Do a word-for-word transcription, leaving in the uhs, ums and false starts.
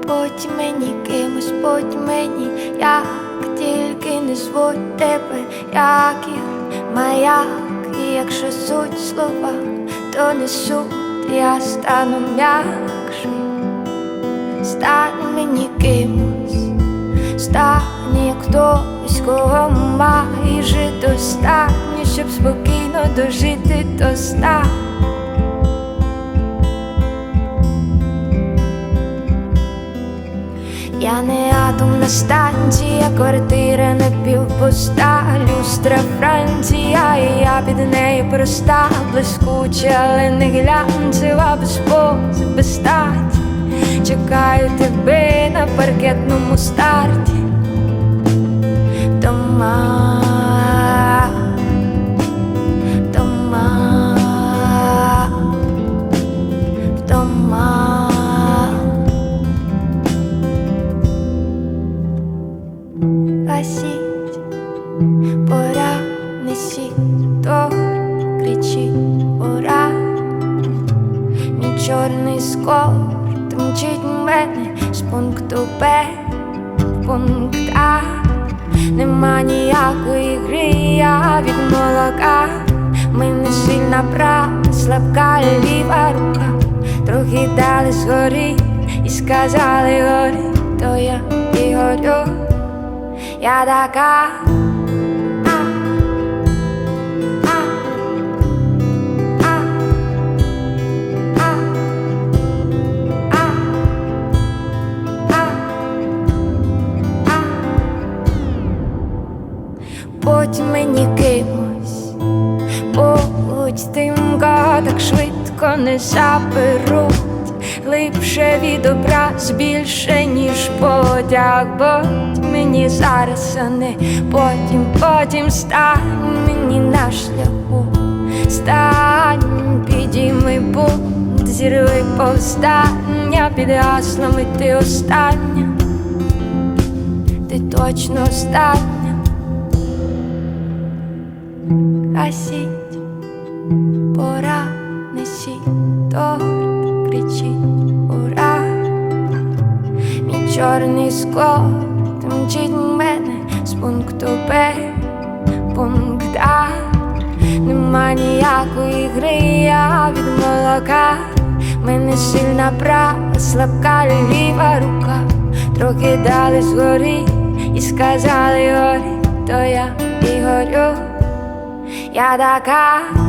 Будь мені кимось, будь мені, як тільки не звуть тебе, як їх маяк. І якщо суть слова, то не суть, я стану м'якший. Стань мені кимось, стань як хтось, кого майже достатньо, щоб спокійно дожити до сна. Я не атомна станція, квартира напівпуста, люстра Франція, і я під нею проста, блискуча, але не глянцева, без пози, без статі. Чекаю тебе на паркетному старті. Дома, дома, вдома. Гасіть, пора, несіть торт, кричіть, пора. Мій чорний скорт мчить мене з пункту Б в пункт А. Нема ніякої гри, я від молока. Мене сильна права, слабка ліва рука. Трохи дали згори і сказали гори, то я і горю. Я така, а, а, а, а, а, а, а. Будь мені кимось, будь тим, кого так швидко не заберуть. Глибше від образ, більше, ніж потяг. Будь мені зараз, а не потім, потім стань мені на шляху. Стань, підійми бунт, зірви повстання, під гаслами ти остання, ти точно остання. Гасіть, пора, несіть торт, кричіть, ура. Мій чорний скорт мчить мене з пункту Б в пункт А. Нема ніякої гри, я від молока. Мене сильна права, слабка ліва рука. Трохи дали згори і сказали гори, то я і горю. Я така.